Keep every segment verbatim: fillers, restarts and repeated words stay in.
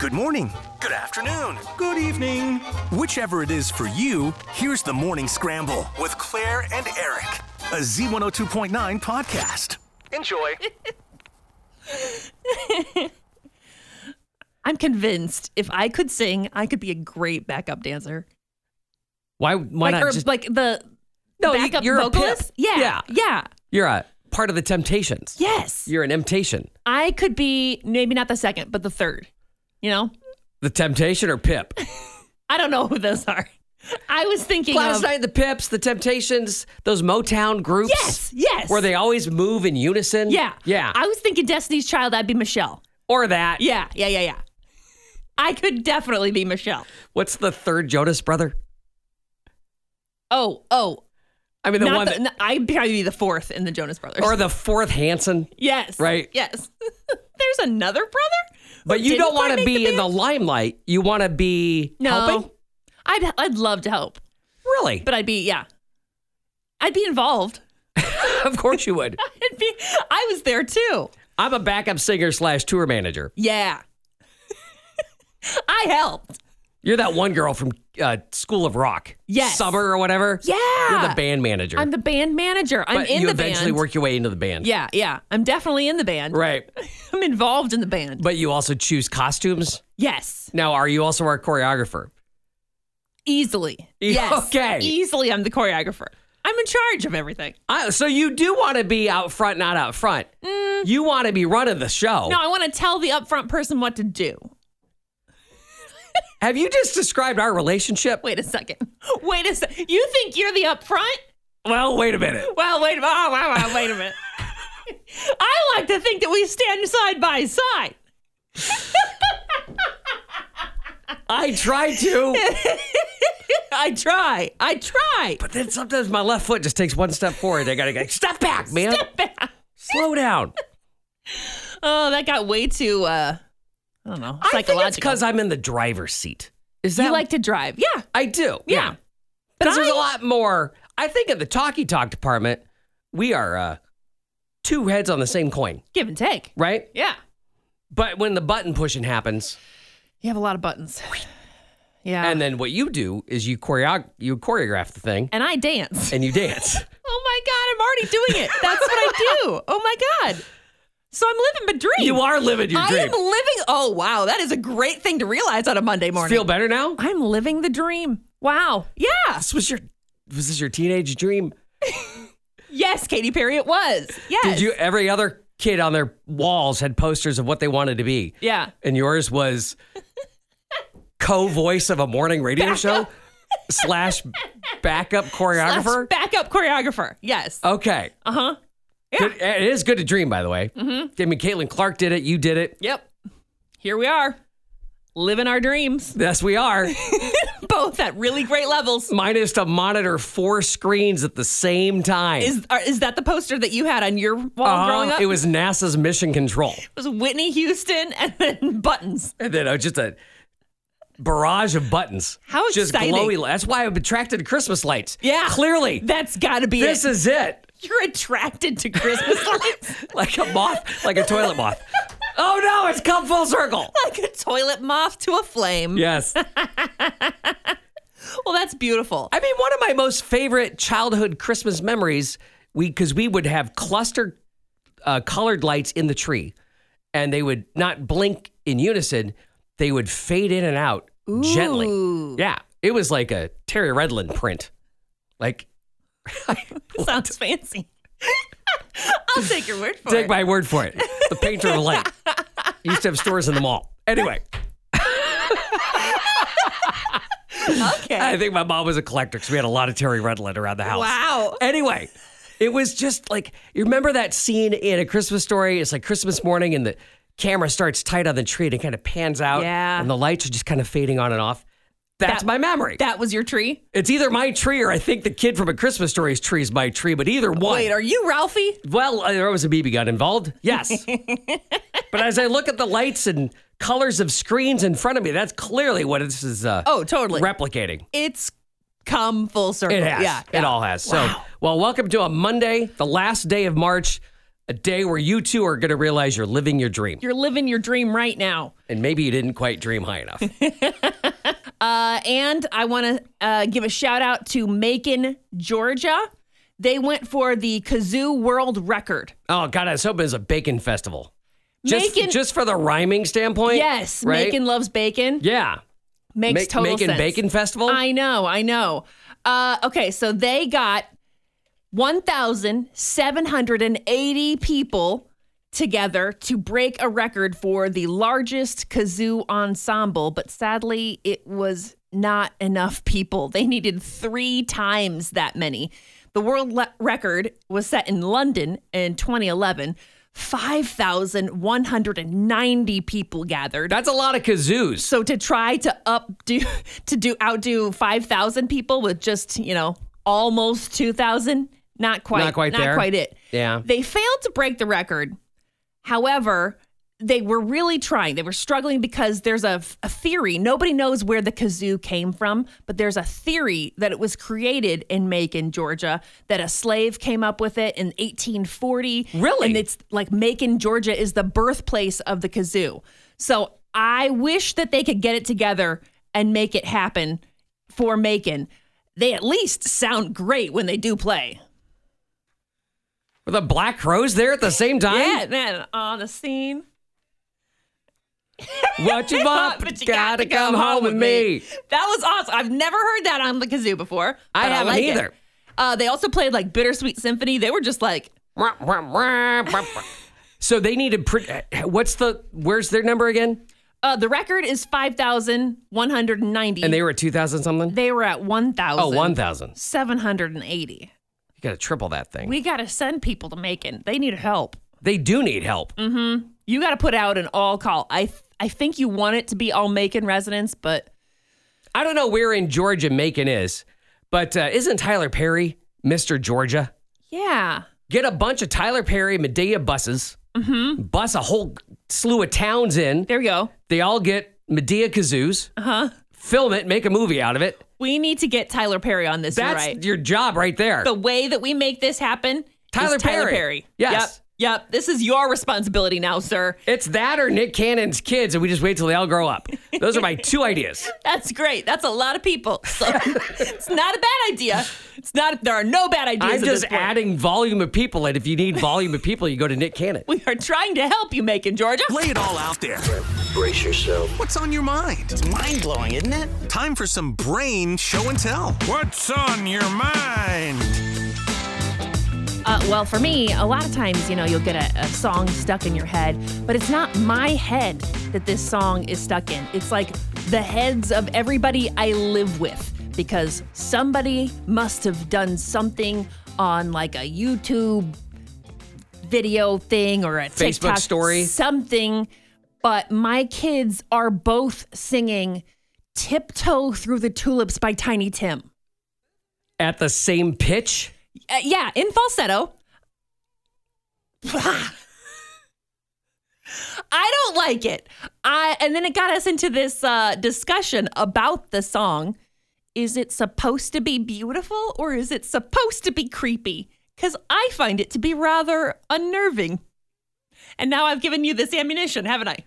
Good morning. Good afternoon. Good evening. Whichever it is for you, here's the Morning Scramble With Claire and Eric. a Z one oh two point nine podcast. Enjoy. I'm convinced if I could sing, I could be a great backup dancer. Why? Why like, not or just? like the No, you- backup you're a vocalist? pimp. Yeah, Yeah. yeah. You're a part of the Temptations. Yes. You're an temptation. I could be maybe not the second, but the third. You know? The Temptation or Pip? I don't know who those are. I was thinking Last of night, the Pips, the Temptations, those Motown groups. Yes, yes. Where they always move in unison. Yeah. Yeah. I was thinking Destiny's Child, I'd be Michelle. or that. Yeah, yeah, yeah, yeah. I could definitely be Michelle. What's the third Jonas brother? Oh, oh. I mean, the Not one the, that, no, I'd probably be the fourth in the Jonas Brothers. or the fourth Hanson. yes. Right. Yes. There's another brother? But who you didn't don't want quite to make be in the band? limelight. You want to be No. helping? I'd I'd love to help, Really? but I'd be yeah. I'd be involved. Of course you would. I'd be I was there too. I'm a backup singer slash tour manager. Yeah. I helped. You're that one girl from uh, School of Rock. Yes. Summer or whatever. Yeah. You're the band manager. I'm the band manager. I'm but in you the eventually band. work your way into the band. Yeah, yeah. I'm definitely in the band. Right. I'm involved in the band. But you also choose costumes. Yes. Now, are you also our choreographer? Easily. Yeah, Yes. okay. Easily I'm the choreographer. I'm in charge of everything. Uh, so you do want to be out front, not out front. Mm. You want to be running the show. No, I want to tell the upfront person what to do. Have you just described our relationship? Wait a second. Wait a second. You think you're the upfront? Well, wait a minute. Well, wait a minute. Oh, wow, wow, wait a minute. I like to think that we stand side by side. I try to, I try. I try. but then sometimes my left foot just takes one step forward. I gotta go, step back, man. Step back. Slow down. Oh, that got way too, uh, I don't know, I think psychological. it's because I'm in the driver's seat. Is that you like to drive. Yeah. I do. Yeah. Because But there's I- a lot more. I think in the talkie talk department, we are uh, two heads on the same coin, Give and take. right? Yeah. But when the button pushing happens, You have a lot of buttons. Yeah. and then what you do is you choreo- you choreograph the thing And I dance. and you dance. Oh my God, I'm already doing it. That's what I do. Oh my God. So I'm living my dream. You are living your I dream. am living. Oh, wow. That is a great thing to realize on a Monday morning. Feel better now? I'm living the dream. Wow. Yeah. This was your was this your teenage dream? Yes, Katy Perry, it was. Yes. Did you every other kid on their walls had posters of what they wanted to be? Yeah. And yours was co-voice of a morning radio show slash backup choreographer? Slash backup choreographer. Yes. Okay. Uh huh. Good, it is good to dream, by the way. Mm-hmm. I mean, Caitlin Clark did it. You did it. Yep. Here we are, living our dreams, Yes, we are. both at really great levels. Mine is to monitor four screens at the same time. Is are, is that the poster that you had on your wall Uh-huh. growing up? It was NASA's mission control. It was Whitney Houston and then buttons. And then uh, just a barrage of buttons. How Just exciting. glowy. li- That's why I'm attracted to Christmas lights. Yeah. Clearly. That's got to be This it. is it. You're attracted to Christmas lights Like a moth, like a toilet moth. Oh no, it's come full circle. like a toilet moth to a flame. Yes. Well, that's beautiful. I mean, one of my most favorite childhood Christmas memories, we because we would have cluster uh, colored lights in the tree, and they would not blink in unison. They would fade in and out gently. Ooh. Yeah, it was like a Terry Redlin print. Like, Sounds fancy. I'll take your word for take it. my word for it. The painter of light. Used to have stores in the mall. Anyway, Okay. I think my mom was a collector because we had a lot of Terry Redlin around the house. Wow. Anyway, it was just like, you remember that scene in A Christmas Story? It's like Christmas morning and the camera starts tight on the tree and it kind of pans out. Yeah. And the lights are just kind of fading on and off. That's That- my memory. That was your tree? It's either my tree or I think the kid from A Christmas Story's tree is my tree, but either one. Wait, are you Ralphie? Well, uh, there was a B B gun involved. Yes. But as I look at the lights and colors of screens in front of me, that's clearly what this is uh, Oh, totally. replicating. It's come full circle. It has. Yeah. It yeah. all has. So, well, welcome to a Monday, the last day of March. A day where you two are going to realize you're living your dream. You're living your dream right now. And maybe you didn't quite dream high enough. uh, and I want to uh, give a shout out to Macon, Georgia. They went for the kazoo world record. Oh, God, I was hoping it was a bacon festival. Just, Macon, just for the rhyming standpoint? yes, right? Macon loves bacon. Yeah. Makes Ma- total Macon sense. Bacon Festival? I know, I know. Uh, okay, so they got one thousand seven hundred eighty people together to break a record for the largest kazoo ensemble, but sadly, it was not enough people. They needed three times that many. The world le- record was set in London in twenty eleven. five thousand one hundred ninety people gathered. That's a lot of kazoos. So to try to updo, to do outdo five thousand people with just, you know, almost two thousand, not quite, Not quite not there. quite it. Yeah. They failed to break the record. However, they were really trying. They were struggling because there's a, a theory. Nobody knows where the kazoo came from, but there's a theory that it was created in Macon, Georgia, that a slave came up with it in eighteen forty. Really? And it's like Macon, Georgia is the birthplace of the kazoo. So I wish that they could get it together and make it happen for Macon. They at least sound great when they do play. Were the Black Crows there at the same time? Yeah, man, on the scene. What you want, But you gotta come home with me. That was awesome. I've never heard that on the kazoo before. I but haven't like it. either. Uh, they also played like Bittersweet Symphony. They were just like, So they needed, pre- what's the, where's their number again? uh, the record is five thousand one hundred ninety. And they were at two thousand something? They were at one thousand. Oh, one thousand. seven hundred eighty. You got to triple that thing. We got to send people to Macon. They need help. They do need help. Mm-hmm. You got to put out an all call. I th- I think you want it to be all Macon residents, but I don't know where in Georgia Macon is, but uh, isn't Tyler Perry Mister Georgia? yeah. Get a bunch of Tyler Perry Medea buses, Mm-hmm. bus a whole slew of towns in. There we go. They all get Medea kazoos, Uh-huh. film it, make a movie out of it. We need to get Tyler Perry on this. You're That's right. your job right there. The way that we make this happen Tyler is Tyler Perry. Perry. Yes. Yep. Yep. This is your responsibility now, sir. It's that or Nick Cannon's kids, and we just wait till they all grow up. Those are my two ideas. That's great. That's a lot of people. So it's not a bad idea. It's not. There are no bad ideas. I'm at just this point. adding volume of people, and if you need volume of people, you go to Nick Cannon. We are trying to help you, Macon, Georgia. Lay it all out there. Brace yourself. What's on your mind? It's mind-blowing, isn't it? Time for some brain show and tell. What's on your mind? Uh, well, for me, a lot of times, you know, you'll get a, a song stuck in your head, but it's not my head that this song is stuck in. It's like the heads of everybody I live with, because somebody must have done something on like a YouTube video thing or a Facebook TikTok story. something. But my kids are both singing "Tiptoe Through the Tulips" by Tiny Tim. At the same pitch? Uh, yeah, in falsetto. I don't like it. I and then it got us into this uh, discussion about the song. Is it supposed to be beautiful or is it supposed to be creepy? Because I find it to be rather unnerving. And now I've given you this ammunition, haven't I?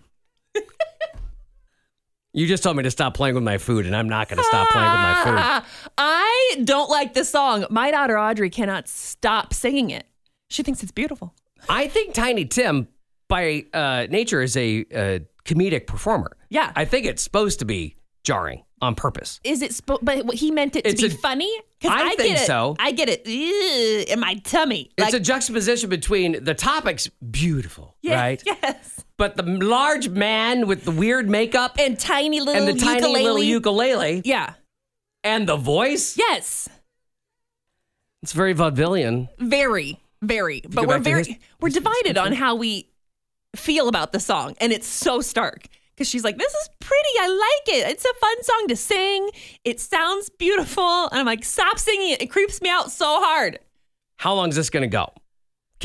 You just told me to stop playing with my food, and I'm not going to stop playing with my food. Ah, I don't like this song. My daughter Audrey cannot stop singing it. She thinks it's beautiful. I think Tiny Tim, by uh, nature, is a uh, comedic performer. Yeah. I think it's supposed to be jarring on purpose. Is it? Spo- but he meant it to It's be a- funny. 'Cause I get think it, so. I get it Ew, in my tummy. It's a juxtaposition between the topic's beautiful, yeah, right? Yes. But the large man with the weird makeup And tiny little and the tiny ukulele. little ukulele Yeah. and the voice, Yes. it's very vaudevillian. Very, very. But go we're back to very his- we're divided on how we feel about the song, and it's so stark. Because she's like, this is pretty. I like it. It's a fun song to sing. It sounds beautiful. And I'm like, stop singing it. It creeps me out so hard. How long is this going to go?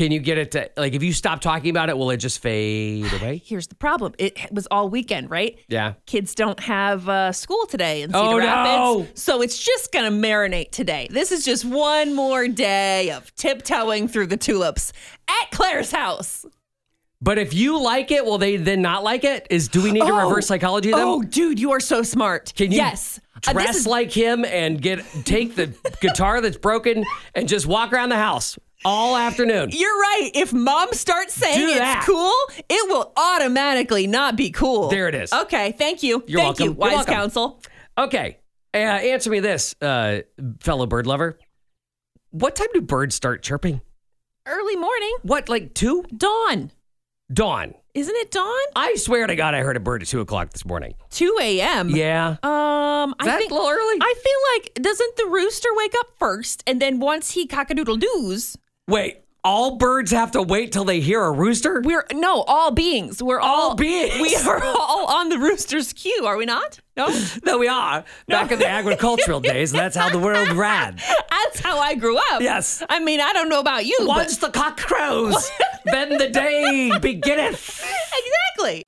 Can you get it to, like, if you stop talking about it, will it just fade away? Here's the problem. It was all weekend, right? Yeah. Kids don't have uh, school today in Cedar Oh, Rapids. no. So it's just going to marinate today. This is just one more day of tiptoeing through the tulips at Claire's house. But if you like it, will they then not like it? Is Do we need to Oh. reverse psychology them? Oh, dude, you are so smart. Can you yes. Uh, this dress is- like him and get take the guitar that's broken and just walk around the house all afternoon? You're right. If mom starts saying Do it's that. cool, it will automatically not be cool. There it is. Okay, thank you. You're thank welcome. you, You're wise welcome. counsel. Okay. Uh, answer me this, uh, fellow bird lover. What time do birds start chirping? Early morning. What, like two? Dawn. Dawn. Isn't it dawn? I swear to God, I heard a bird at two o'clock this morning. two a.m. Yeah. Um, Is I that think a little early? I feel like doesn't the rooster wake up first, and then once he cock-a-doodle-doos, Wait, all birds have to wait till they hear a rooster? we're no all beings. We're all, All beings? We are all on the rooster's cue, are we not? No, No, we are. Back in the agricultural days, that's how the world ran. that's how I grew up. Yes. I mean I don't know about you, Once the cock crows, then the day beginneth. but exactly.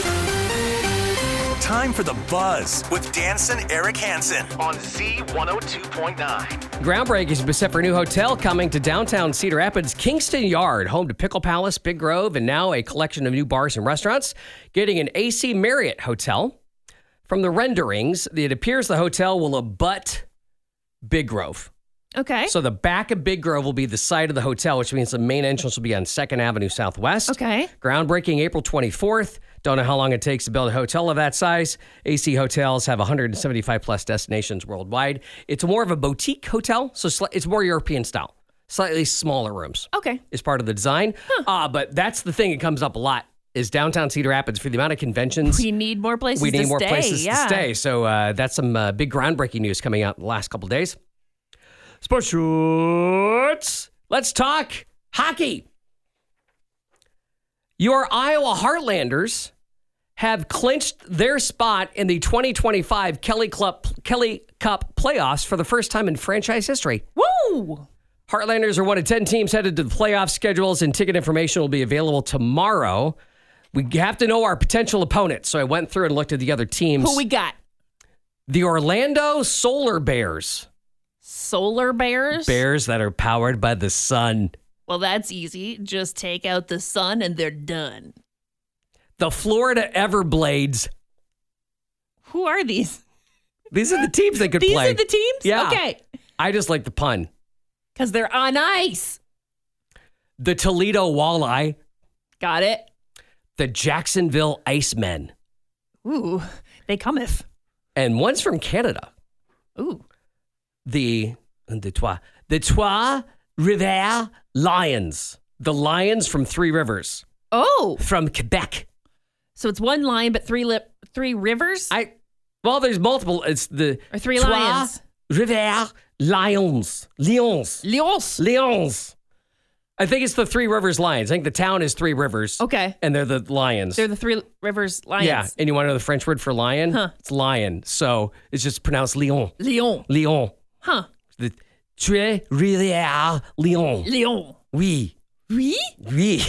Time for the Buzz with Danson Eric Hansen. On Z one oh two point nine. Groundbreaking has been set for a new hotel coming to downtown Cedar Rapids, Kingston Yard, home to Pickle Palace, Big Grove, and now a collection of new bars and restaurants, getting an A C Marriott hotel. From the renderings, it appears the hotel will abut Big Grove. Okay. So the back of Big Grove will be the site of the hotel, which means the main entrance will be on second Avenue Southwest. Okay. Groundbreaking April twenty-fourth. Don't know how long it takes to build a hotel of that size. A C hotels have one hundred seventy-five plus destinations worldwide. It's more of a boutique hotel, so sli- it's more European style. Slightly smaller rooms Okay. is part of the design. Uh, but that's the thing that comes up a lot is downtown Cedar Rapids for the amount of conventions. We need more places We need to more stay. places yeah. to stay. So uh, that's some uh, big groundbreaking news coming out in the last couple days. Sports shorts. Let's talk hockey. Your Iowa Heartlanders have clinched their spot in the twenty twenty-five Kelly Cup, Kelly Cup playoffs for the first time in franchise history. Woo! Heartlanders are one of ten teams headed to the playoff schedules, and ticket information will be available tomorrow. We have to know our potential opponents, so I went through and looked at the other teams. Who we got? The Orlando Solar Bears. Solar bears? Bears that are powered by the sun. Well, that's easy. Just take out the sun and they're done. The Florida Everblades. Who are these? These are the teams that could These play. are the teams? Yeah. Okay. I just like the pun. Because they're on ice. The Toledo Walleye. Got it. The Jacksonville Icemen. Ooh, they cometh. And one's from Canada. Ooh. The, the, Trois, the Trois Rivières Lions. The Lions from Three Rivers. Oh, From Quebec. so it's one line, but three lip, three rivers? I Well, there's multiple. It's the Or three Trois lions. Rivières Lions. Lions. Lions. Lions. I think it's the Three Rivers Lions. I think the town is Three Rivers. Okay. And they're the lions. They're the three rivers lions. Yeah. And you want to know the French word for lion? Huh. It's lion. So it's just pronounced Lion. Lion. Lion. Huh. The Trois Rivières Lions. Lion. Oui. Oui? Oui.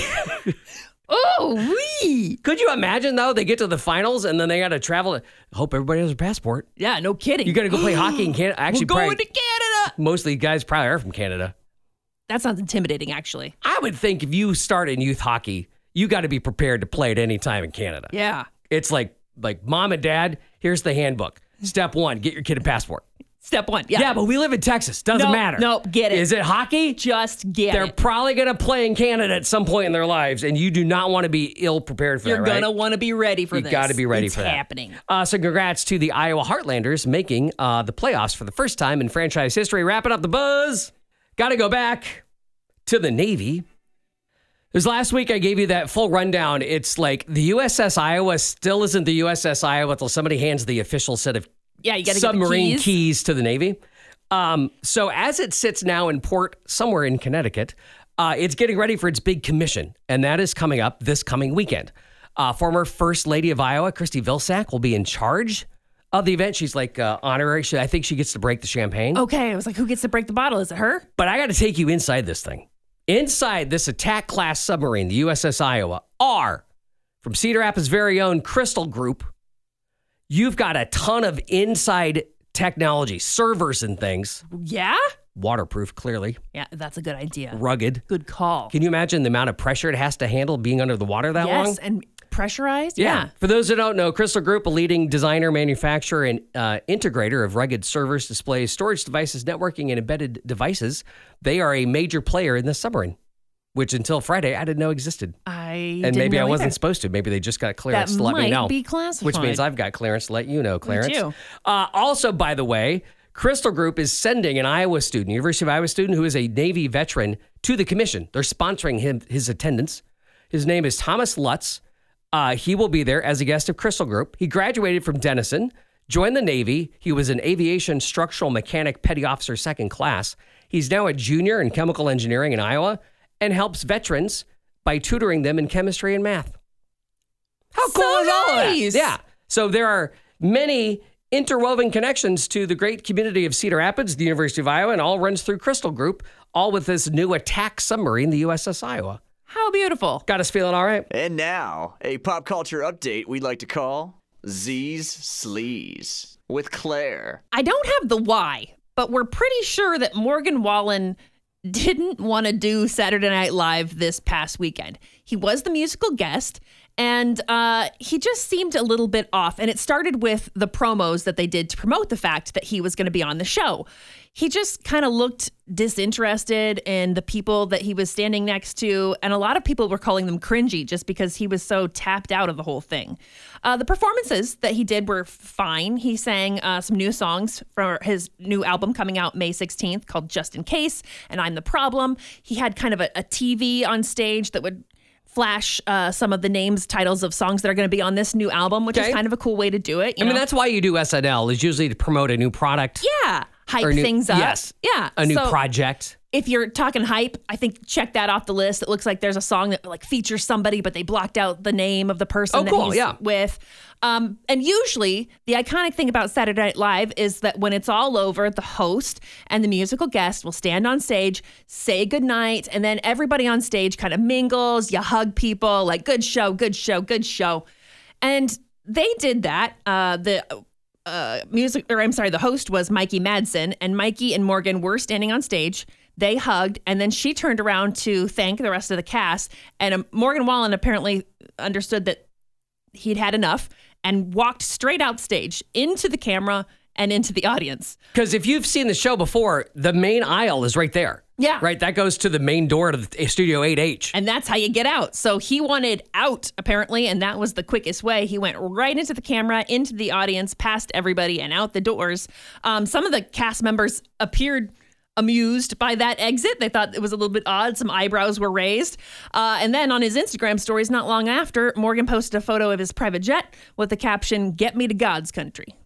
Oh, oui. Could you imagine, though, they get to the finals and then they got to travel? I hope everybody has a passport. Yeah, no kidding. You got to go play hockey in Canada. Actually, We're going probably, to Canada. mostly guys probably are from Canada. That sounds intimidating, actually. I would think if you start in youth hockey, you got to be prepared to play at any time in Canada. Yeah. It's like, like mom and dad, here's the handbook. Step one, get your kid a passport. Step one. Yeah. Yeah, but we live in Texas. Doesn't Nope, matter. nope, get it. Is it hockey? Just get They're it. probably going to play in Canada at some point in their lives, and you do not want to be ill prepared for You're that, right? going to want to be ready for You this. got to be ready it's for that. happening. Uh, so congrats to the Iowa Heartlanders making uh, the playoffs for the first time in franchise history. Wrapping up the buzz. Got to go back to the Navy. Because last week I gave you that full rundown. It's like the U S S Iowa still isn't the U S S Iowa until somebody hands the official set of Yeah, you got to submarine get the keys. keys to the Navy. Um, so as it sits now in port somewhere in Connecticut, uh, it's getting ready for its big commission, and that is coming up this coming weekend. Uh, former First Lady of Iowa, Christy Vilsack, will be in charge of the event. She's like uh, honorary. She, I think she gets to break the champagne. Okay, I was like, who gets to break the bottle? Is it her? But I got to take you inside this thing. Inside this attack class submarine, the U S S Iowa, are from Cedar Rapids' very own Crystal Group. You've got a ton of inside technology, servers and things. Yeah? Waterproof, clearly. Yeah, that's a good idea. Rugged. Good call. Can you imagine the amount of pressure it has to handle being under the water that yes, long? and pressurized? Yeah. Yeah. For those who don't know, Crystal Group, a leading designer, manufacturer, and uh, integrator of rugged servers, displays, storage devices, networking, and embedded devices. They are a major player in the submarine, which until Friday I didn't know existed. I And didn't maybe know I wasn't either. supposed to. Maybe they just got clearance That to let me might know. be classified. Which means I've got clearance to let you know, Clarence. too. Uh, also, by the way, Crystal Group is sending an Iowa student, University of Iowa student, who is a Navy veteran, to the commission. They're sponsoring him his attendance. His name is Thomas Lutz. Uh, he will be there as a guest of Crystal Group. He graduated from Denison, joined the Navy. He was an aviation structural mechanic petty officer second class. He's now a junior in chemical engineering in Iowa and helps veterans by tutoring them in chemistry and math. How cool So is all of that? nice. Yeah. So there are many interwoven connections to the great community of Cedar Rapids, the University of Iowa, and all runs through Crystal Group, all with this new attack submarine, the U S S Iowa. How beautiful. Got us feeling all right? And now, a pop culture update we'd like to call Z's Sleaze with Claire. I don't have the why, but we're pretty sure that Morgan Wallen didn't want to do Saturday Night Live this past weekend. He was the musical guest, and uh, he just seemed a little bit off. And it started with the promos that they did to promote the fact that he was going to be on the show. He just kind of looked disinterested in the people that he was standing next to. And a lot of people were calling them cringy just because he was so tapped out of the whole thing. Uh, the performances that he did were fine. He sang uh, some new songs for his new album coming out May sixteenth called Just In Case and I'm the Problem. He had kind of a, a T V on stage that would flash uh, some of the names, titles of songs that are going to be on this new album, which Okay. is kind of a cool way to do it. You I mean, know? that's why you do S N L, is usually to promote a new product. Yeah. Hype or new- things up. Yes. Yeah. A new So project. if you're talking hype, I think check that off the list. It looks like there's a song that like features somebody, but they blocked out the name of the person Oh, that cool, he's yeah. with. Um, and usually the iconic thing about Saturday Night Live is that when it's all over, the host and the musical guest will stand on stage, say goodnight, and then everybody on stage kind of mingles. You hug people like, good show, good show, good show. And they did that. Uh, the uh, music, or I'm sorry, the host was Mikey Madsen, and Mikey and Morgan were standing on stage. They hugged, and then she turned around to thank the rest of the cast. And um, Morgan Wallen apparently understood that he'd had enough and walked straight out stage into the camera and into the audience. Because if you've seen the show before, the main aisle is right there. Yeah. Right? That goes to the main door to the Studio eight H. And that's how you get out. So he wanted out, apparently, and that was the quickest way. He went right into the camera, into the audience, past everybody, and out the doors. Um, some of the cast members appeared amused by that exit. They thought it was a little bit odd. Some eyebrows were raised. Uh, and then on his Instagram stories, not long after, Morgan posted a photo of his private jet with the caption, "Get me to God's country."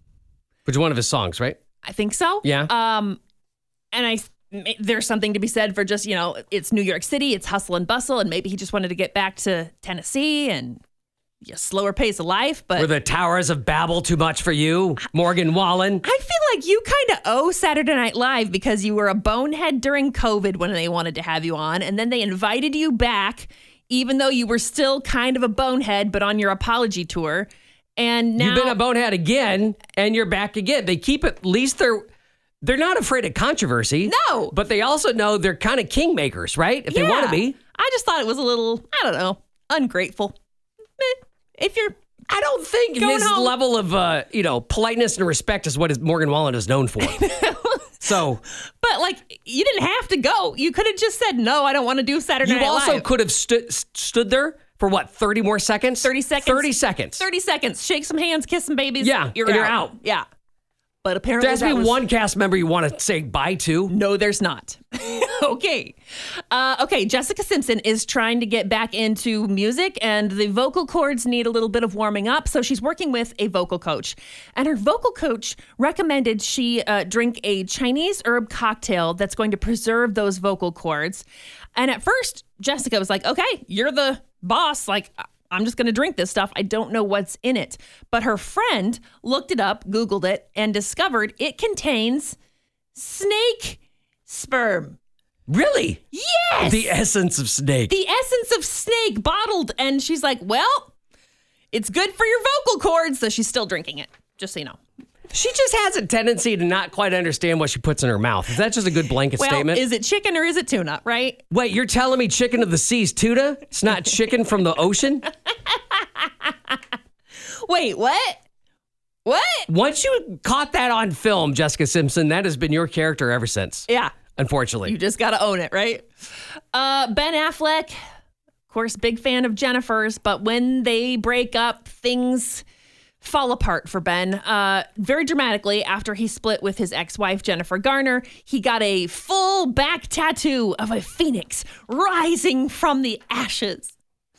Which is one of his songs, right? I think so. Yeah. Um, and I there's something to be said for just, you know, it's New York City, it's hustle and bustle, and maybe he just wanted to get back to Tennessee and a slower pace of life. But Were the Towers of Babel too much for you, Morgan Wallen? I feel like you kind of owe Saturday Night Live because you were a bonehead during COVID when they wanted to have you on, and then they invited you back, even though you were still kind of a bonehead, but on your apology tour. And now You've been a bonehead again, and you're back again. They keep it, at least they're they're not afraid of controversy. No. But they also know they're kind of kingmakers, right? If they want to be. I just thought it was a little, I don't know, ungrateful. Eh, If you're I don't think Going his home. level of, uh, you know, politeness and respect is what is Morgan Wallen is known for. So But like, you didn't have to go. You could have just said, no, I don't want to do Saturday you Night also Live. could have stood stood there for what, thirty more seconds? thirty seconds. thirty seconds. thirty seconds. Shake some hands, kiss some babies. Yeah, You're and out. you're out. Yeah. But apparently There has to be that was- one cast member you want to say bye to. No, there's not. Okay. Uh, okay, Jessica Simpson is trying to get back into music, and the vocal cords need a little bit of warming up, so she's working with a vocal coach. And her vocal coach recommended she uh, drink a Chinese herb cocktail that's going to preserve those vocal cords. And at first, Jessica was like, okay, you're the boss. Like, I'm just going to drink this stuff. I don't know what's in it. But her friend looked it up, Googled it, and discovered it contains snake sperm. Really? Yes. The essence of snake. The essence of snake bottled. And she's like, well, it's good for your vocal cords. So she's still drinking it, just so you know. She just has a tendency to not quite understand what she puts in her mouth. Is that just a good blanket Well, statement? is it chicken or is it tuna, right? Wait, you're telling me chicken of the sea's tuna? It's not chicken from the ocean? Wait, what? What? Once you caught that on film, Jessica Simpson, that has been your character ever since. Yeah. Unfortunately. You just got to own it, right? Uh, Ben Affleck, of course, big fan of Jennifer's, but when they break up, things fall apart for Ben. Uh, very dramatically, after he split with his ex-wife, Jennifer Garner, he got a full back tattoo of a phoenix rising from the ashes.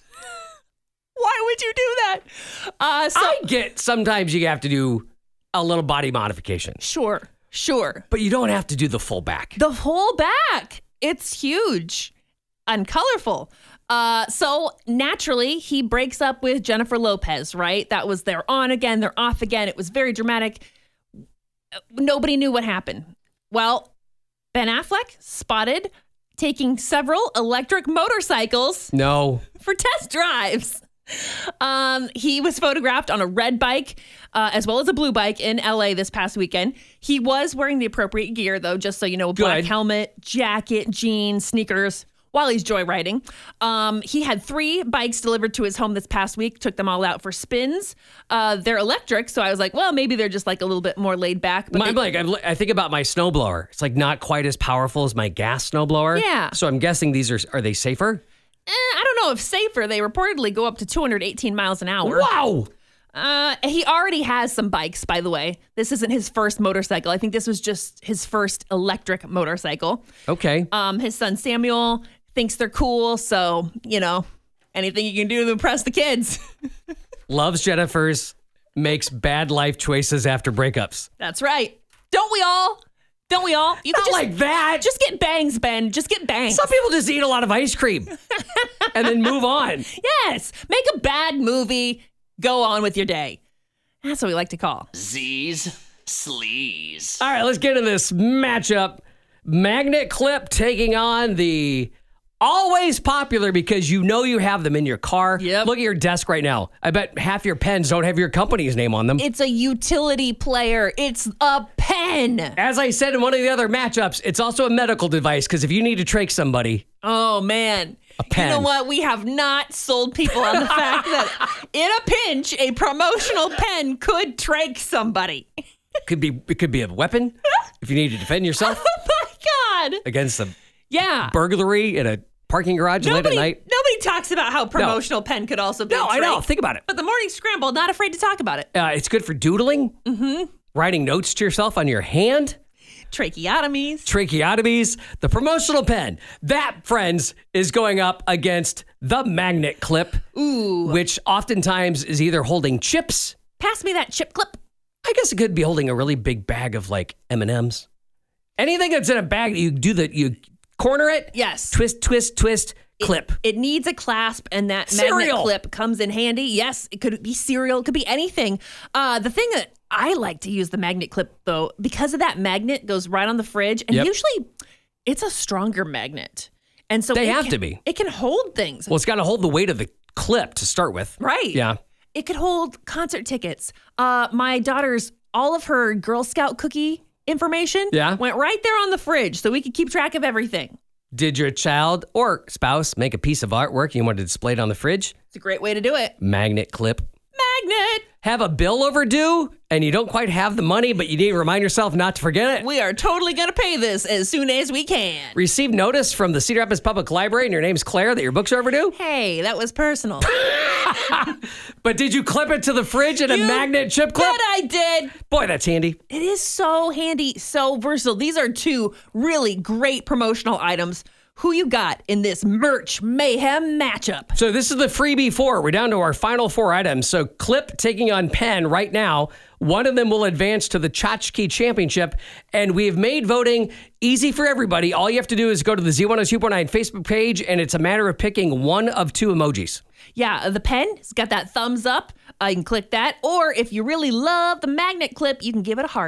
Why would you do that? Uh, so, I get sometimes you have to do a little body modification, sure, sure. but you don't have to do the full back. The whole back. It's huge and colorful. Uh, so naturally, he breaks up with Jennifer Lopez, right? That was they're on again, they're off again. It was very dramatic. Nobody knew what happened. Well, Ben Affleck spotted taking several electric motorcycles No. for test drives. Um, he was photographed on a red bike uh, as well as a blue bike in L A this past weekend. He was wearing the appropriate gear, though, just so you know, black Good. helmet, jacket, jeans, sneakers, while he's joyriding. Um, he had three bikes delivered to his home this past week, took them all out for spins. Uh, they're electric, so I was like, well, maybe they're just like a little bit more laid back. But I'm they- like, I'm, I think about my snowblower. It's like not quite as powerful as my gas snowblower. Yeah. So I'm guessing these are, are they safer? eh, I don't know if safer. They reportedly go up to two hundred eighteen miles an hour. Wow. Uh, he already has some bikes, by the way. This isn't his first motorcycle. I think this was just his first electric motorcycle. Okay. Um, his son Samuel thinks they're cool, so, you know, anything you can do to impress the kids. Loves Jennifer's, makes bad life choices after breakups. That's right. Don't we all? Don't we all? You Not just, like that. just get bangs, Ben. Just get bangs. Some people just eat a lot of ice cream and then move on. Yes. Make a bad movie. Go on with your day. That's what we like to call. Z's Sleaze. All right, let's get into this matchup. Magnet Clip taking on the always popular, because you know you have them in your car. Yep. Look at your desk right now. I bet half your pens don't have your company's name on them. It's a utility player. It's a pen. As I said in one of the other matchups, it's also a medical device, because if you need to trach somebody, Oh, man. A pen. You know what? We have not sold people on the fact that in a pinch, a promotional pen could trach somebody. it could be it could be a weapon if you need to defend yourself Oh, my God. against a Yeah. burglary in a parking garage late Nobody, at night. nobody talks about how promotional pen could also be No, a I know. trach. Think about it. But the Morning Scramble, not afraid to talk about it. Uh, it's good for doodling, mm-hmm. writing notes to yourself on your hand. Tracheotomies. Tracheotomies, the promotional pen. That, friends, is going up against the Magnet Clip, Ooh. which oftentimes is either holding chips. Pass me that chip clip. I guess it could be holding a really big bag of like M and M's. Anything that's in a bag that you do that you corner it. Yes. Twist, twist, twist, clip. It needs a clasp, and that Cereal. magnet clip comes in handy. Yes, it could be cereal. It could be anything. Uh, the thing that I like to use the magnet clip, though, because of that magnet goes right on the fridge, and Yep. usually it's a stronger magnet. And so They it have can- to be. It can hold things. Well, it's got to hold the weight of the clip to start with. Right. Yeah. It could hold concert tickets. Uh, my daughter's, all of her Girl Scout cookie information Yeah. went right there on the fridge so we could keep track of everything. Did your child or spouse make a piece of artwork and you wanted to display it on the fridge? It's a great way to do it. Magnet clip. Magnet. Have a bill overdue and you don't quite have the money, but you need to remind yourself not to forget it. We are totally going to pay this as soon as we can. Receive notice from the Cedar Rapids Public Library and your name's Claire that your books are overdue. Hey, that was personal. But did you clip it to the fridge in a You magnet chip clip? Bet I did. Boy, that's handy. It is so handy, so versatile. These are two really great promotional items. Who you got in this merch mayhem matchup? So this is the freebie four. We're down to our final four items. So Clip taking on Pen right now. One of them will advance to the Tchotchke Championship. And we have made voting easy for everybody. All you have to do is go to the Z one oh two point nine Facebook page, and it's a matter of picking one of two emojis. Yeah, the pen has got that thumbs up. Uh, you can click that. Or if you really love the magnet clip, you can give it a heart.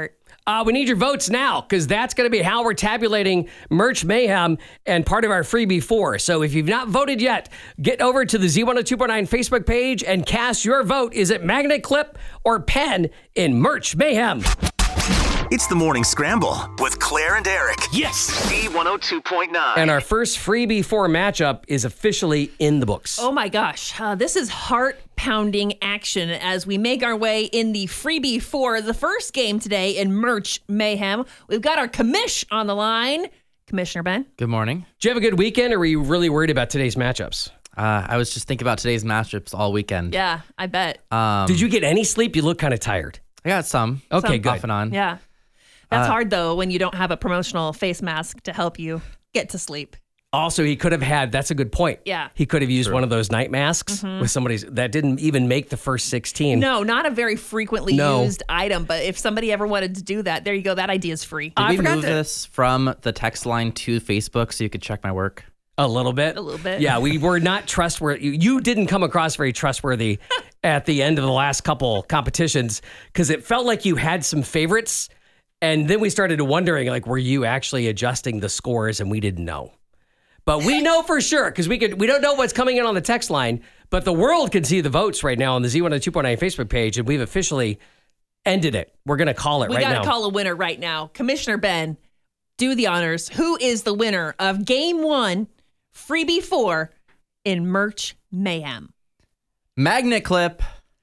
Uh, we need your votes now because that's going to be how we're tabulating Merch Mayhem and part of our freebie four. So if you've not voted yet, get over to the Z one oh two point nine Facebook page and cast your vote. Is it magnet clip or pen in Merch Mayhem? It's the Morning Scramble with Claire and Eric. Yes. Z one oh two point nine. And our first freebie four matchup is officially in the books. Oh my gosh, uh, this is heart-pounding action as we make our way in the freebie for the first game today in Merch Mayhem. We've got our commish on the line. Commissioner Ben. Good morning. Did you have a good weekend, or were you really worried about today's matchups? Uh, I was just thinking about today's matchups all weekend. Yeah, I bet. Um, Did you get any sleep? You look kind of tired. I got some. Okay, Some. good. Off and on. Yeah. That's Uh, hard, though, when you don't have a promotional face mask to help you get to sleep. Also, he could have had, that's a good point. Yeah. He could have used one of those night masks with somebody's that didn't even make the first sixteen. No, not a very frequently No. used item, but if somebody ever wanted to do that, there you go. That idea is free. Did I we forgot move to- this from the text line to Facebook so you could check my work? A little bit. A little bit. Yeah, we were not trustworthy. You, you didn't come across very trustworthy at the end of the last couple competitions because it felt like you had some favorites. And then we started wondering, like, were you actually adjusting the scores and we didn't know? But we know for sure because we could. We don't know what's coming in on the text line, but the world can see the votes right now on the Z one oh two point nine Facebook page, and we've officially ended it. We're going to call it We right got now. to call a winner right now. Commissioner Ben, do the honors. Who is the winner of game one, freebie four in Merch Mayhem? Magnet clip.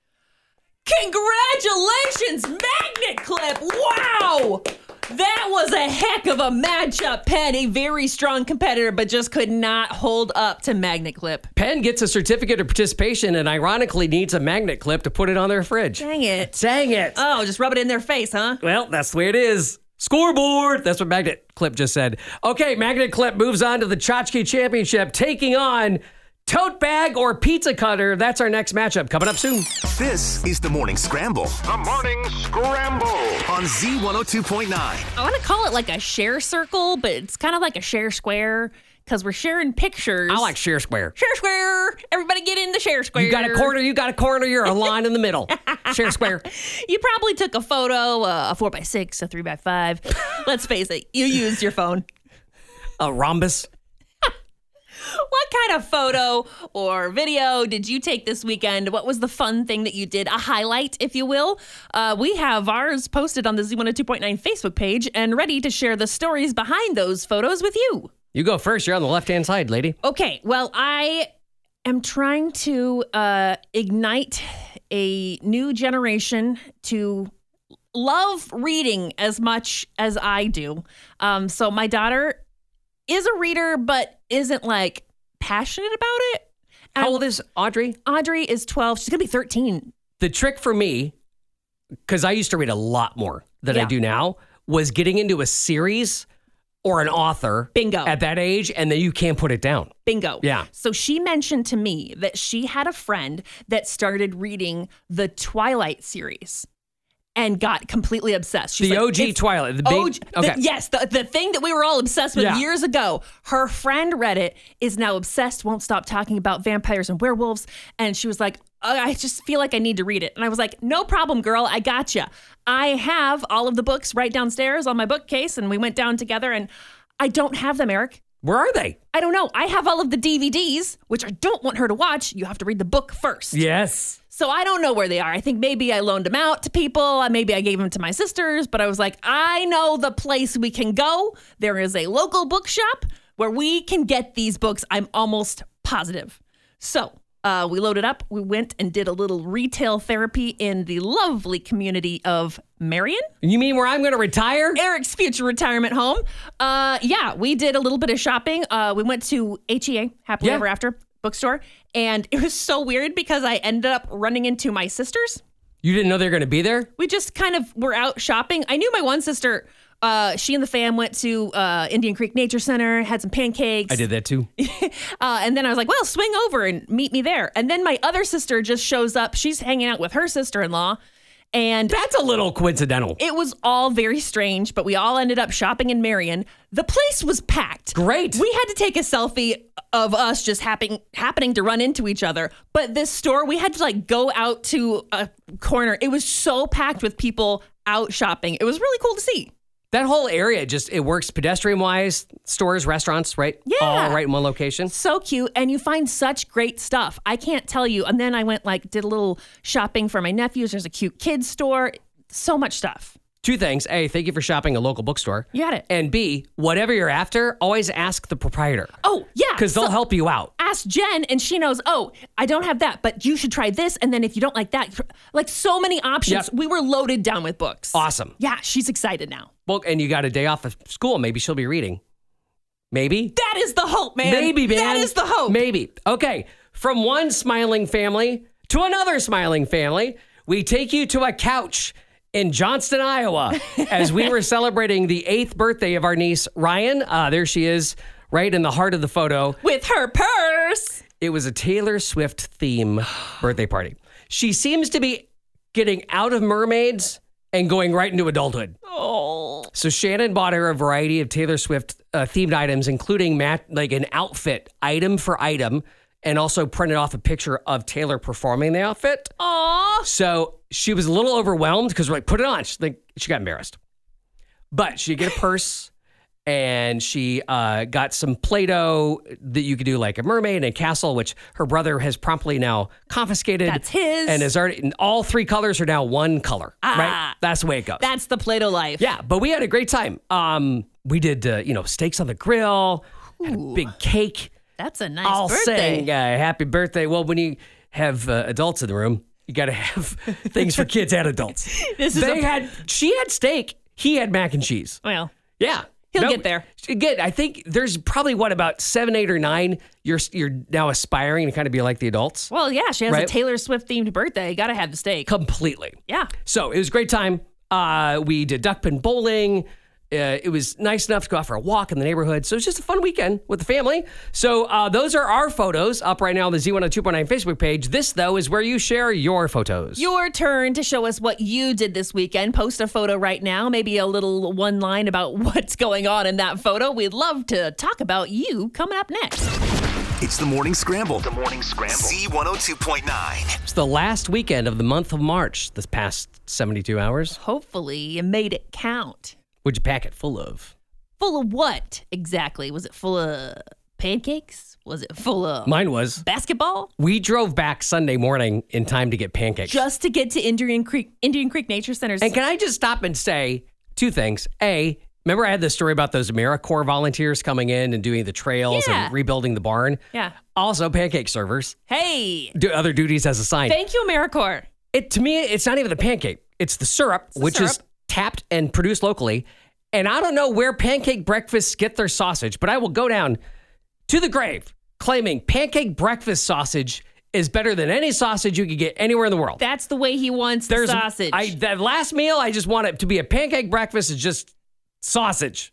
Congratulations, Magnet Clip. Wow. That was a heck of a matchup, Penn. A very strong competitor, but just could not hold up to Magnet Clip. Penn gets a certificate of participation and ironically needs a magnet clip to put it on their fridge. Dang it. Dang it. Oh, just rub it in their face, huh? Well, that's the way it is. Scoreboard. That's what Magnet Clip just said. Okay, Magnet Clip moves on to the Tchotchke Championship, taking on Tote Bag or Pizza Cutter. That's our next matchup coming up soon. This is the Morning Scramble The Morning Scramble. on Z one oh two point nine. I want to call it like a share circle, but it's kind of like a share square because we're sharing pictures. I like Share Square. Share square. Everybody get in the share square. You got a corner, you got a corner, you're a line in the middle. Share Square. You probably took a photo, uh, a four by six, a three by five. Let's face it, you used your phone. A rhombus. What kind of photo or video did you take this weekend? What was the fun thing that you did? A highlight, if you will. Uh, we have ours posted on the Z one oh two point nine Facebook page and ready to share the stories behind those photos with you. You go first. You're on the left-hand side, lady. Okay, well, I am trying to uh, ignite a new generation to love reading as much as I do. Um, so my daughter is a reader, but isn't like passionate about it. And How old is Audrey? Audrey is twelve. She's gonna be thirteen. The trick for me, because I used to read a lot more than I Yeah. do now, was getting into a series or an author Bingo. at that age, and then you can't put it down. Bingo. Yeah. So she mentioned to me that she had a friend that started reading the Twilight series and got completely obsessed. She's The like, O G "It's Twilight, the big- O G okay. the- yes, the, the thing that we were all obsessed with Yeah. years ago. Her friend read it, is now obsessed, won't stop talking about vampires and werewolves. And she was like, oh, I just feel like I need to read it. And I was like, no problem, girl. I gotcha. I have all of the books right downstairs on my bookcase. And we went down together and I don't have them, Eric. Where are they? I don't know. I have all of the D V Ds, which I don't want her to watch. You have to read the book first. Yes. So I don't know where they are. I think maybe I loaned them out to people. Maybe I gave them to my sisters. But I was like, I know the place we can go. There is a local bookshop where we can get these books. I'm almost positive. So uh, we loaded up. We went and did a little retail therapy in the lovely community of Marion, You mean where I'm going to retire? Eric's future retirement home. Uh, yeah, we did a little bit of shopping. Uh, we went to H E A, Happily Yeah. Ever After bookstore. And it was so weird because I ended up running into my sisters. You didn't know they were going to be there? We just kind of were out shopping. I knew my one sister, uh, she and the fam went to uh, Indian Creek Nature Center, had some pancakes. I did that too. Uh, and then I was like, well, swing over and meet me there. And then my other sister just shows up. She's hanging out with her sister-in-law. And That's a little coincidental. it was all very strange, but we all ended up shopping in Marion. The place was packed. Great. We had to take a selfie of us just happening happening to run into each other. But this store, we had to like go out to a corner. It was so packed with people out shopping. It was really cool to see. That whole area just, it works pedestrian-wise, stores, restaurants, right? Yeah. All right in one location. So cute. And you find such great stuff. I can't tell you. And then I went like, did a little shopping for my nephews. There's a cute kids store. So much stuff. Two things. A, thank you for shopping a local bookstore. You got it. And B, whatever you're after, always ask the proprietor. Oh, yeah. Because they'll So- help you out. Ask Jen and she knows, oh, I don't have that, but you should try this. And then if you don't like that, like so many options. Yep. We were loaded down with books. Awesome. Yeah, she's excited now. Well, and you got a day off of school. Maybe she'll be reading. Maybe. That is the hope, man. Maybe, man. That is the hope. Maybe. Okay. From one smiling family to another smiling family, we take you to a couch in Johnston, Iowa, as we were celebrating the eighth birthday of our niece, Ryan. Uh, there she is, right in the heart of the photo. With her purse. It was a Taylor Swift theme birthday party. She seems to be getting out of mermaids and going right into adulthood. Oh. So Shannon bought her a variety of Taylor Swift uh, themed items, including mat- like an outfit, item for item, and also printed off a picture of Taylor performing the outfit. Aw. So she was a little overwhelmed because we're like, put it on. She, like, she got embarrassed. But she get a purse and she uh, got some Play-Doh that you could do like a mermaid and a castle, which her brother has promptly now confiscated. That's his. And is already, and all three colors are now one color, Ah. right? That's the way it goes. That's the Play-Doh life. Yeah, but we had a great time. Um, we did, uh, you know, steaks on the grill, had a big cake. That's a nice All birthday. saying uh, happy birthday. Well, when you have uh, adults in the room, you got to have things for kids and adults. This is they a- had, she had steak. He had mac and cheese. Well, Yeah. He'll get there. Again, I think there's probably what about seven, eight, or nine. You're you're now aspiring to kind of be like the adults. well, yeah, she has Right. a Taylor Swift themed birthday. Got to have the steak. Completely. Yeah. So it was a great time. Uh, we did duck pin bowling. Uh, it was nice enough to go out for a walk in the neighborhood. So it was just a fun weekend with the family. So uh, those are our photos up right now on the Z one oh two point nine Facebook page. This, though, is where you share your photos. Your turn to show us what you did this weekend. Post a photo right now, maybe a little one line about what's going on in that photo. We'd love to talk about you coming up next. It's the Morning Scramble. The Morning Scramble. Z one oh two point nine. It's the last weekend of the month of March, this past seventy-two hours. Hopefully you made it count. What'd you pack it full of? Full of what exactly? Was it full of pancakes? Was it full of Mine was. basketball? We drove back Sunday morning in time to get pancakes. Just to get to Indian Creek, Indian Creek Nature Center's. And can I just stop and say two things? A, remember I had this story about those AmeriCorps volunteers coming in and doing the trails Yeah. and rebuilding the barn? Yeah. Also, pancake servers Hey, do other duties as assigned. thank you, AmeriCorps. It to me, it's not even the pancake; it's the syrup, the which is syrup. tapped and produced locally. And I don't know where pancake breakfasts get their sausage, but I will go down to the grave claiming pancake breakfast sausage is better than any sausage you could get anywhere in the world. That's the way he wants the There's sausage. I, that last meal, I just want it to be a pancake breakfast. It's just sausage.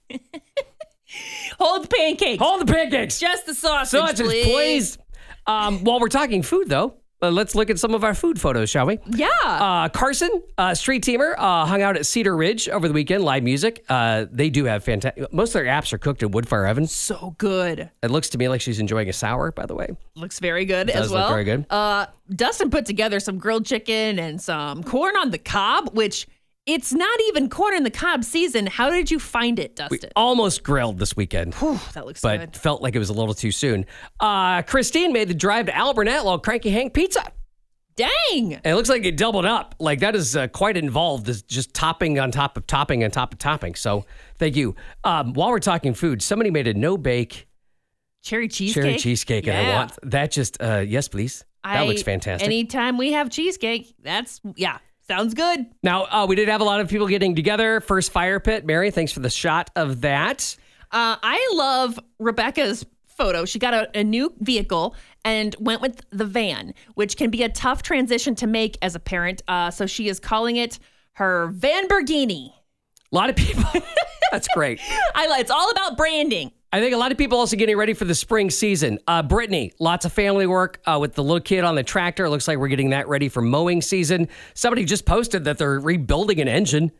Hold the pancakes. All the pancakes. Just the sausage, Sausages, please. please. Um, while we're talking food, though, uh, let's look at some of our food photos, shall we? Yeah. Uh, Carson, uh, street teamer, uh, hung out at Cedar Ridge over the weekend. Live music. Uh, they do have fantastic. Most of their apps are cooked in wood fire ovens. so good. It looks to me like she's enjoying a sour, by the way. Looks very good does as look well. very good. Uh, Dustin put together some grilled chicken and some corn on the cob, which it's not even corn on the cob season. How did you find it, We Dustin? almost grilled this weekend, Whew, that looks but good. felt like it was a little too soon. Uh, Christine made the drive to Alburnett while Cranky Hank Pizza. Dang. And it looks like it doubled up. Like that is uh, quite involved. Is just topping on top of topping on top of topping. So thank you. Um, while we're talking food, somebody made a no bake Cherry cheesecake. cherry cheesecake, and I Yeah. want that. Just uh, yes, please. That I- looks fantastic. Anytime we have cheesecake, that's, yeah, sounds good. now uh, we did have a lot of people getting together. First fire pit, Mary. Thanks for the shot of that. Uh, I love Rebecca's photo. She got a, a new vehicle and went with the van, which can be a tough transition to make as a parent. Uh, so she is calling it her Vanberghini. A lot of people. That's great. I like. It's all about branding. I think a lot of people also getting ready for the spring season. Uh, Brittany, lots of family work uh, with the little kid on the tractor. It looks like we're getting that ready for mowing season. Somebody just posted that they're rebuilding an engine.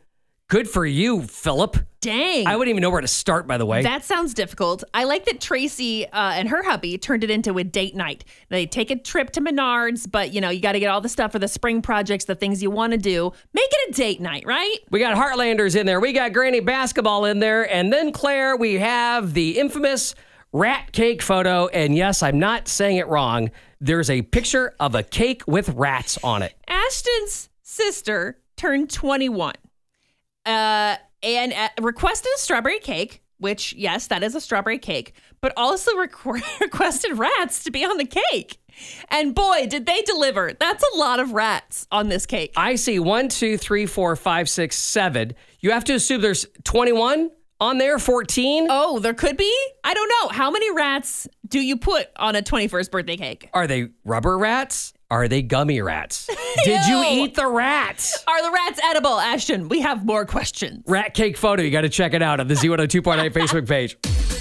Good for you, Philip. Dang. I wouldn't even know where to start, by the way. That sounds difficult. I like that Tracy uh, and her hubby turned it into a date night. They take a trip to Menards, but, you know, you got to get all the stuff for the spring projects, the things you want to do. Make it a date night, right? We got Heartlanders in there. We got Granny Basketball in there. And then, Claire, we have the infamous rat cake photo. And yes, I'm not saying it wrong. There's a picture of a cake with rats on it. Ashton's sister turned twenty-one. Uh, and uh, requested a strawberry cake, which, yes, that is a strawberry cake, but also requ- requested rats to be on the cake. And boy, did they deliver. That's a lot of rats on this cake. I see one, two, three, four, five, six, seven. You have to assume there's twenty-one on there, fourteen. Oh, there could be? I don't know. How many rats do you put on a twenty-first birthday cake? Are they rubber rats? Are they gummy rats? Did you Ew. eat the rats? Are the rats edible, Ashton? We have more questions. Rat cake photo. You got to check it out on the Z one oh two point nine Facebook page.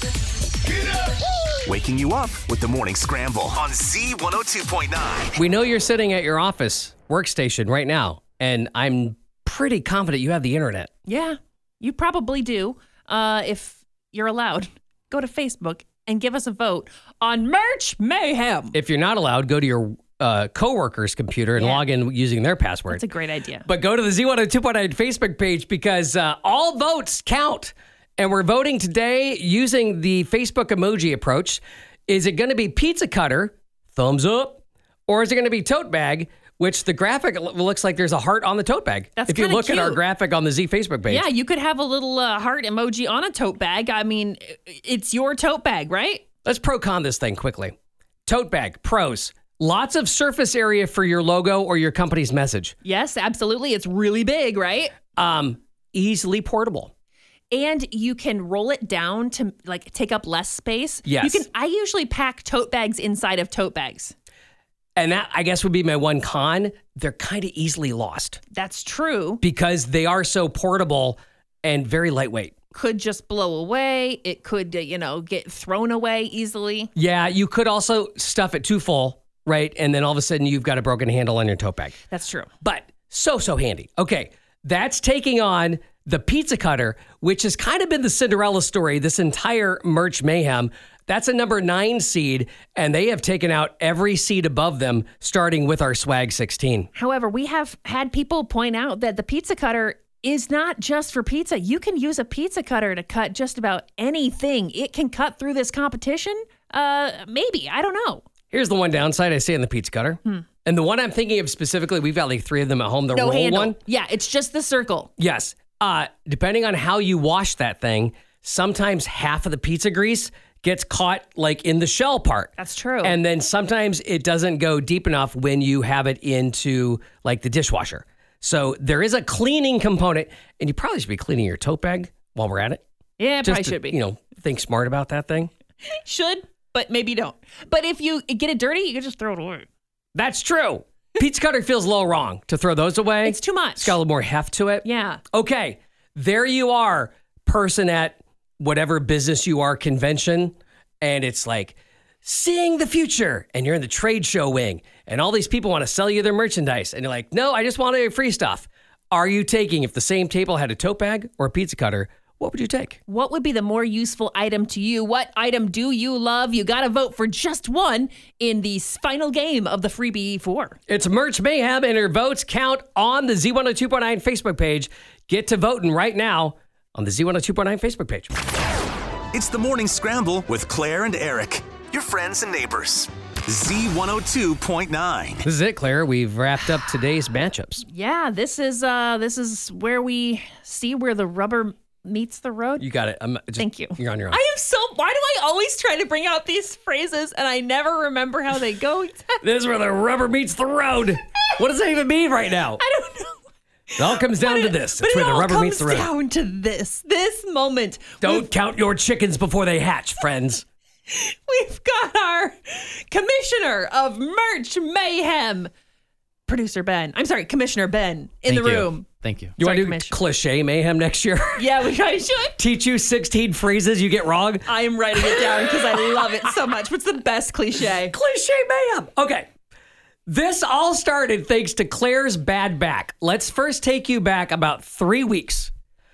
Waking you up with the Morning Scramble on Z one oh two point nine. We know you're sitting at your office workstation right now, and I'm pretty confident you have the internet. Yeah, you probably do. Uh, if you're allowed, go to Facebook and give us a vote on Merch Mayhem. If you're not allowed, go to your uh, coworker's computer and Yeah. log in using their password. That's a great idea. But go to the Z one oh two point nine Facebook page because uh, all votes count. And we're voting today using the Facebook emoji approach. Is it going to be pizza cutter, thumbs up, or is it going to be tote bag, which the graphic l- looks like there's a heart on the tote bag. That's if you kinda look at our cute. graphic on the Z Facebook page. Yeah, you could have a little uh, heart emoji on a tote bag. I mean, it's your tote bag, right? Let's pro con this thing quickly. Tote bag, pros. Lots of surface area for your logo or your company's message. Yes, absolutely. It's really big, right? Um, easily portable. And you can roll it down to like take up less space. Yes. You can. I usually pack tote bags inside of tote bags. And that, I guess, would be my one con. They're kind of easily lost That's true. because they are so portable and very lightweight. Could just blow away. It could, uh, you know, get thrown away easily. Yeah, you could also stuff it too full, right? And then all of a sudden you've got a broken handle on your tote bag. That's true. But so, so handy. Okay, that's taking on the pizza cutter, which has kind of been the Cinderella story, this entire Merch Mayhem. That's a number nine seed, and they have taken out every seed above them, starting with our Swag sixteen. However, we have had people point out that the pizza cutter is not just for pizza. You can use a pizza cutter to cut just about anything. It can cut through this competition. Uh, maybe. I don't know. Here's the one downside I see in the pizza cutter. Hmm. And the one I'm thinking of specifically, we've got like three of them at home, the No roll handle. one. Yeah, it's just the circle. Yes. Uh, depending on how you wash that thing, sometimes half of the pizza grease gets caught like in the shell part. That's true. And then sometimes it doesn't go deep enough when you have it into like the dishwasher. So there is a cleaning component, and you probably should be cleaning your tote bag while we're at it. Yeah, it Just probably to, should be. You know, think smart about that thing. Should, but maybe don't. But if you get it dirty, you can just throw it away. That's true. Pizza cutter feels a little wrong to throw those away. It's too much. It's got a little more heft to it. Yeah. Okay, there you are, person at whatever business you are convention, and it's like seeing the future, and you're in the trade show wing, and all these people want to sell you their merchandise, and you're like, no, I just want free stuff. Are you taking, if the same table had a tote bag or a pizza cutter, what would you take? What would be the more useful item to you? What item do you love? You got to vote for just one in the final game of the Freebie four. It's Merch Mayhem, and your votes count on the Z one oh two point nine Facebook page. Get to voting right now on the Z one oh two point nine Facebook page. It's the Morning Scramble with Claire and Eric, your friends and neighbors. Z one oh two point nine. This is it, Claire. We've wrapped up today's matchups. Yeah, this is uh this is where we see where the rubber meets the road. You got it. I'm just, Thank you. You're on your own. I am so why do I always try to bring out these phrases and I never remember how they go? This is where the rubber meets the road. What does that even mean right now? I don't know. It all comes down But to it- this. but It's it where the all rubber meets the comes road. down to this, this moment. Don't We've, count your chickens before they hatch, friends. we've got our commissioner of Merch Mayhem, producer Ben. I'm sorry, Commissioner Ben in Thank the you. room. Thank you. You want Sorry, to do Commish. cliche mayhem next year? Yeah, we I should. Teach you sixteen phrases you get wrong? I am writing it down because I love it so much. What's the best cliche? Cliche mayhem. Okay. This all started thanks to Claire's bad back. Let's first take you back about three weeks.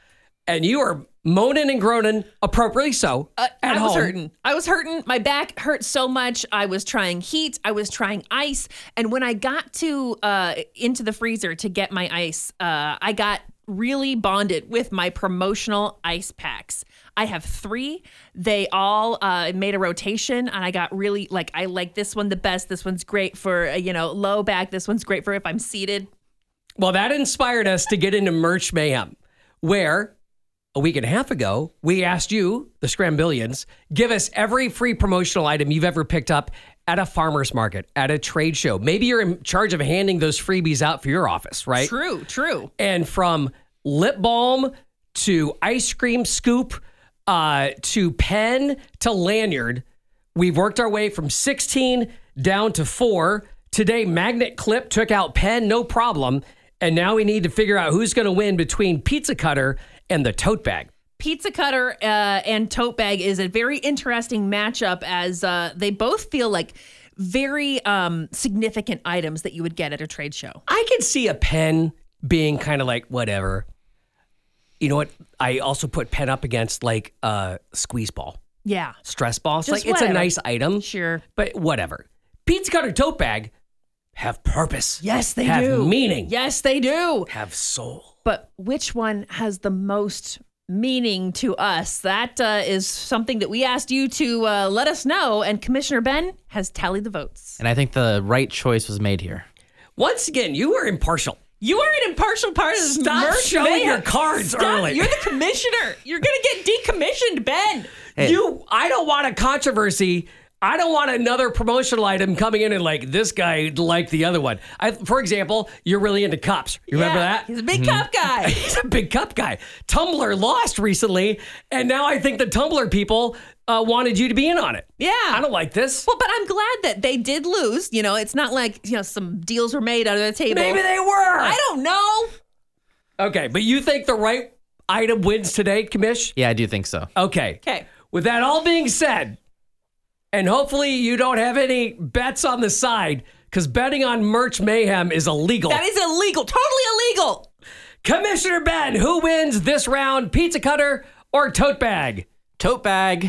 and you are moaning and groaning, appropriately so, Uh, at I was home. hurting. I was hurting. My back hurt so much. I was trying heat. I was trying ice. And when I got to uh, into the freezer to get my ice, uh, I got really bonded with my promotional ice packs. I have three. They all uh, made a rotation, and I got really like I like this one the best. This one's great for uh, you know low back. This one's great for if I'm seated. Well, that inspired us to get into Merch Mayhem, where a week and a half ago, we asked you, the Scrambillions, give us every free promotional item you've ever picked up at a farmer's market, at a trade show. Maybe you're in charge of handing those freebies out for your office, right? True, true. And from lip balm to ice cream scoop uh, to pen to lanyard, we've worked our way from sixteen down to four. Today, Magnet Clip took out pen, no problem. And now we need to figure out who's going to win between Pizza Cutter and the tote bag. Pizza Cutter uh, and tote bag is a very interesting matchup as uh, they both feel like very um, significant items that you would get at a trade show. I could see a pen being kind of like whatever. You know what? I also put pen up against like a squeeze ball, Yeah. stress ball. It's Just like it's a whatever. nice item, Sure. but whatever. Pizza Cutter, tote bag have purpose. Yes, they have do. meaning. Yes, they do. Have soul. But which one has the most meaning to us? That uh, is something that we asked you to uh, let us know, and Commissioner Ben has tallied the votes. And I think the right choice was made here. Once again, you were impartial. You are an impartial part of this Stop merch showing mayhem. your cards Stop. early. You're the commissioner. You're going to get decommissioned, Ben. You, I don't want a controversy. I don't want another promotional item coming in and like this guy liked the other one. I, for example, you're really into cups. You remember Yeah, that? He's a big cup guy. He's a big cup guy. Tumblr lost recently, and now I think the Tumblr people uh, wanted you to be in on it. Yeah. I don't like this. Well, but I'm glad that they did lose. You know, it's not like, you know, some deals were made under the table. Maybe they were. I don't know. Okay, but you think the right item wins today, Commish? Yeah, I do think so. Okay. Okay. With that all being said, and hopefully you don't have any bets on the side, because betting on Merch Mayhem is illegal. That is illegal. Totally illegal. Commissioner Ben, who wins this round, Pizza Cutter or Tote Bag? Tote bag.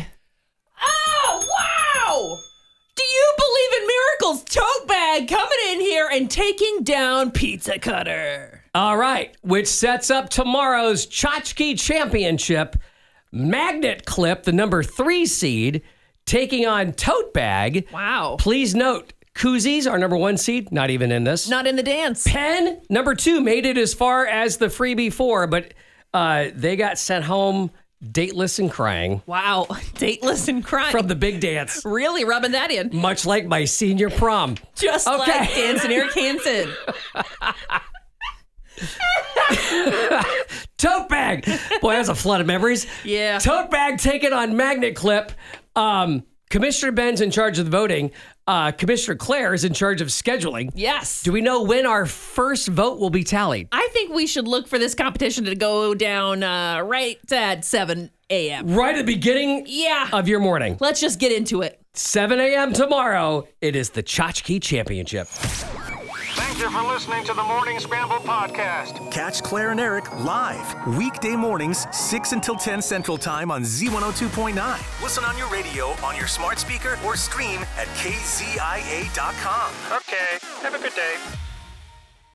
Oh, wow. Do you believe in miracles? Tote bag coming in here and taking down Pizza Cutter. All right, which sets up tomorrow's Tchotchke Championship. Magnet Clip, the number three seed, taking on Tote Bag. Wow. Please note, Koozies, our number one seed, not even in this. Not in the dance. Pen, number two, made it as far as the freebie four, but uh, they got sent home dateless and crying Wow. Dateless and crying. from the big dance, really rubbing that in. much like my senior prom. Just Okay. like dancing Eric Hansen. Tote Bag. Boy, that's a flood of memories. Yeah. Tote Bag taking on Magnet Clip. Um, Commissioner Ben's in charge of the voting. Uh, Commissioner Claire is in charge of scheduling. Yes. Do we know when our first vote will be tallied? I think we should look for this competition to go down uh, right at seven a.m. Right at the beginning Yeah. of your morning. Let's just get into it. seven a.m. tomorrow. It is the Tchotchke Championship. Thank you for listening to the Morning Scramble podcast. Catch Claire and Eric live weekday mornings, six until ten Central Time on Z one oh two point nine. Listen on your radio, on your smart speaker, or stream at K Z I A dot com. Okay, have a good day.